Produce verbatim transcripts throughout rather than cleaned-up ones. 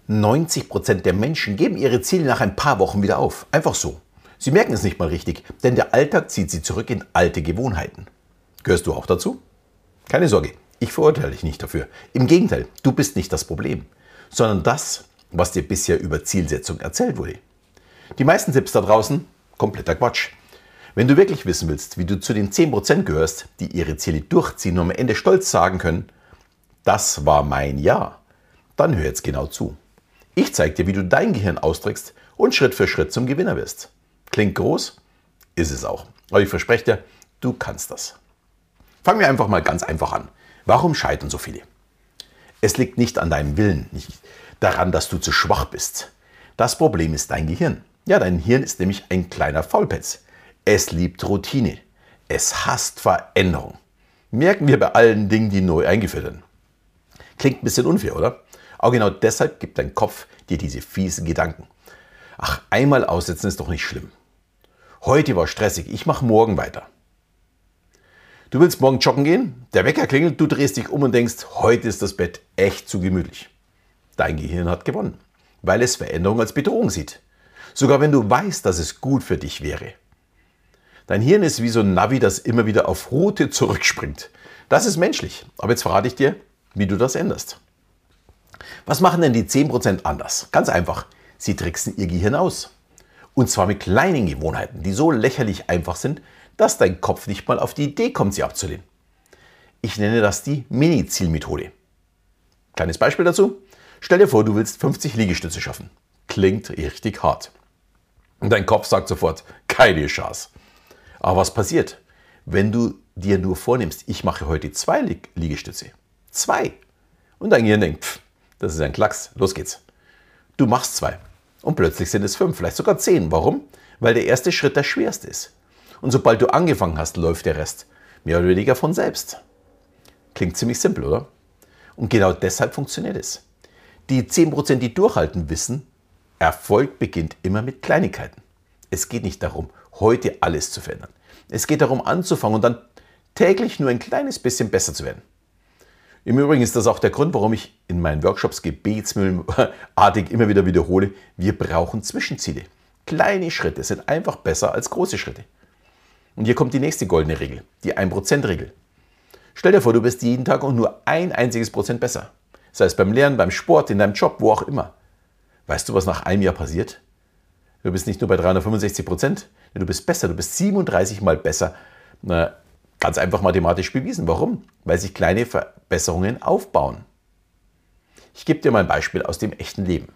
neunzig Prozent der Menschen geben ihre Ziele nach ein paar Wochen wieder auf. Einfach so. Sie merken es nicht mal richtig, denn der Alltag zieht sie zurück in alte Gewohnheiten. Gehörst du auch dazu? Keine Sorge, ich verurteile dich nicht dafür. Im Gegenteil, du bist nicht das Problem, sondern das, was dir bisher über Zielsetzung erzählt wurde. Die meisten Tipps da draußen, kompletter Quatsch. Wenn du wirklich wissen willst, wie du zu den zehn Prozent gehörst, die ihre Ziele durchziehen und am Ende stolz sagen können, das war mein Jahr, dann hör jetzt genau zu. Ich zeige dir, wie du dein Gehirn austrickst und Schritt für Schritt zum Gewinner wirst. Klingt groß? Ist es auch. Aber ich verspreche dir, du kannst das. Fangen wir einfach mal ganz einfach an. Warum scheitern so viele? Es liegt nicht an deinem Willen, nicht daran, dass du zu schwach bist. Das Problem ist dein Gehirn. Ja, dein Hirn ist nämlich ein kleiner Faulpelz. Es liebt Routine. Es hasst Veränderung. Merken wir bei allen Dingen, die neu eingeführt werden. Klingt ein bisschen unfair, oder? Aber genau deshalb gibt dein Kopf dir diese fiesen Gedanken. Ach, einmal aussetzen ist doch nicht schlimm. Heute war stressig, ich mache morgen weiter. Du willst morgen joggen gehen, der Wecker klingelt, du drehst dich um und denkst, heute ist das Bett echt zu gemütlich. Dein Gehirn hat gewonnen, weil es Veränderung als Bedrohung sieht. Sogar wenn du weißt, dass es gut für dich wäre. Dein Hirn ist wie so ein Navi, das immer wieder auf Route zurückspringt. Das ist menschlich, aber jetzt verrate ich dir, wie du das änderst. Was machen denn die zehn Prozent anders? Ganz einfach, sie tricksen ihr Gehirn aus. Und zwar mit kleinen Gewohnheiten, die so lächerlich einfach sind, dass dein Kopf nicht mal auf die Idee kommt, sie abzulehnen. Ich nenne das die Mini-Ziel-Methode. Kleines Beispiel dazu. Stell dir vor, du willst fünfzig Liegestütze schaffen. Klingt richtig hart. Und dein Kopf sagt sofort, keine Chance. Aber was passiert, wenn du dir nur vornimmst, ich mache heute zwei Liegestütze? Zwei. Und dein Gehirn denkt, pff, das ist ein Klacks, los geht's. Du machst zwei. Und plötzlich sind es fünf, vielleicht sogar zehn. Warum? Weil der erste Schritt der schwerste ist. Und sobald du angefangen hast, läuft der Rest mehr oder weniger von selbst. Klingt ziemlich simpel, oder? Und genau deshalb funktioniert es. Die zehn Prozent, die durchhalten, wissen, Erfolg beginnt immer mit Kleinigkeiten. Es geht nicht darum, heute alles zu verändern. Es geht darum, anzufangen und dann täglich nur ein kleines bisschen besser zu werden. Im Übrigen ist das auch der Grund, warum ich in meinen Workshops gebetsmühlenartig immer wieder wiederhole, wir brauchen Zwischenziele. Kleine Schritte sind einfach besser als große Schritte. Und hier kommt die nächste goldene Regel, die ein Prozent Regel. Stell dir vor, du bist jeden Tag und nur ein einziges Prozent besser. Sei es beim Lernen, beim Sport, in deinem Job, wo auch immer. Weißt du, was nach einem Jahr passiert? Du bist nicht nur bei dreihundertfünfundsechzig Prozent, du bist besser, du bist siebenunddreißig Mal besser. Na, ganz einfach mathematisch bewiesen. Warum? Weil sich kleine Verbesserungen aufbauen. Ich gebe dir mal ein Beispiel aus dem echten Leben.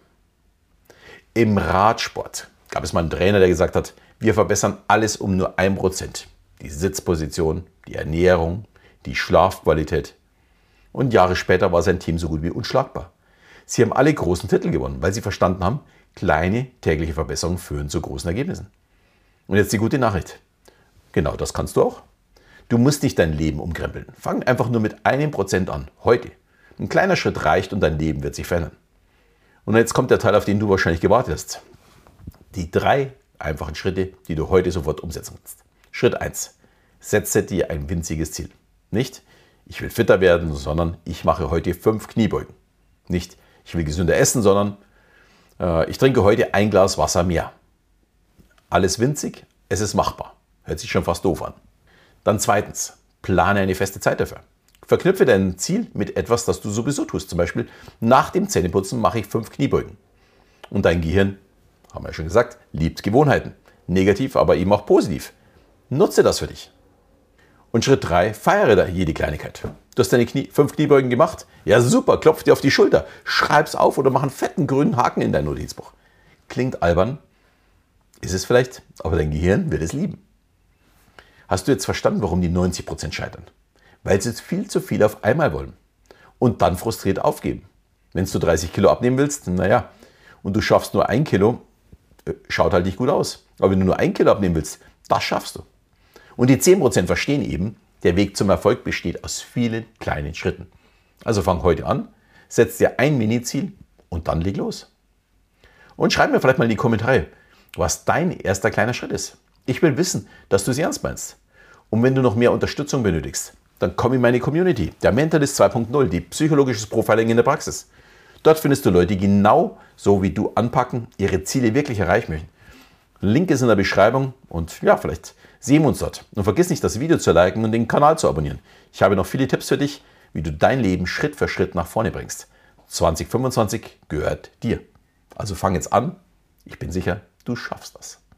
Im Radsport gab es mal einen Trainer, der gesagt hat, wir verbessern alles um nur ein Prozent. Die Sitzposition, die Ernährung, die Schlafqualität. Und Jahre später war sein Team so gut wie unschlagbar. Sie haben alle großen Titel gewonnen, weil sie verstanden haben, kleine tägliche Verbesserungen führen zu großen Ergebnissen. Und jetzt die gute Nachricht. Genau das kannst du auch. Du musst nicht dein Leben umkrempeln. Fang einfach nur mit einem Prozent an, heute. Ein kleiner Schritt reicht und dein Leben wird sich verändern. Und jetzt kommt der Teil, auf den du wahrscheinlich gewartet hast. Die drei einfachen Schritte, die du heute sofort umsetzen kannst. Schritt eins. Setze dir ein winziges Ziel. Nicht, ich will fitter werden, sondern ich mache heute fünf Kniebeugen. Nicht, ich will gesünder essen, sondern äh, ich trinke heute ein Glas Wasser mehr. Alles winzig, es ist machbar. Hört sich schon fast doof an. Dann zweitens, plane eine feste Zeit dafür. Verknüpfe dein Ziel mit etwas, das du sowieso tust. Zum Beispiel, nach dem Zähneputzen mache ich fünf Kniebeugen. Und dein Gehirn, haben wir ja schon gesagt, liebt Gewohnheiten. Negativ, aber eben auch positiv. Nutze das für dich. Und Schritt drei, feiere da jede Kleinigkeit. Du hast deine Knie, fünf Kniebeugen gemacht? Ja super, klopf dir auf die Schulter, schreib's auf oder mach einen fetten grünen Haken in dein Notizbuch. Klingt albern, ist es vielleicht, aber dein Gehirn wird es lieben. Hast du jetzt verstanden, warum die neunzig Prozent scheitern? Weil sie viel zu viel auf einmal wollen und dann frustriert aufgeben. Wenn du dreißig Kilo abnehmen willst, naja, und du schaffst nur ein Kilo, schaut halt nicht gut aus. Aber wenn du nur ein Kilo abnehmen willst, das schaffst du. Und die zehn Prozent verstehen eben, der Weg zum Erfolg besteht aus vielen kleinen Schritten. Also fang heute an, setz dir ein Mini-Ziel und dann leg los. Und schreib mir vielleicht mal in die Kommentare, was dein erster kleiner Schritt ist. Ich will wissen, dass du es ernst meinst. Und wenn du noch mehr Unterstützung benötigst, dann komm in meine Community, der Mentalist zwei Punkt null, die psychologisches Profiling in der Praxis. Dort findest du Leute, die genau so wie du anpacken, ihre Ziele wirklich erreichen möchten. Link ist in der Beschreibung und ja, vielleicht sehen wir uns dort. Und vergiss nicht, das Video zu liken und den Kanal zu abonnieren. Ich habe noch viele Tipps für dich, wie du dein Leben Schritt für Schritt nach vorne bringst. zwanzig fünfundzwanzig gehört dir. Also fang jetzt an. Ich bin sicher, du schaffst das.